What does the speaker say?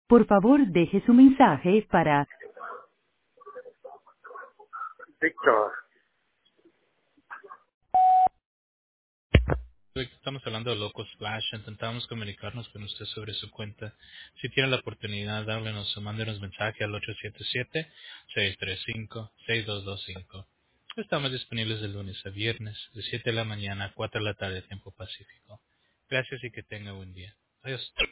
Por favor, deje su mensaje para Víctor. Estamos hablando de Loco Splash. Intentamos comunicarnos con usted sobre su cuenta. Si tiene la oportunidad, háblenos o mándenos mensaje al 877-635-6225. Estamos disponibles de lunes a viernes, de 7 de la mañana a 4 de la tarde, tiempo pacífico. Gracias y que tenga buen día. Adiós.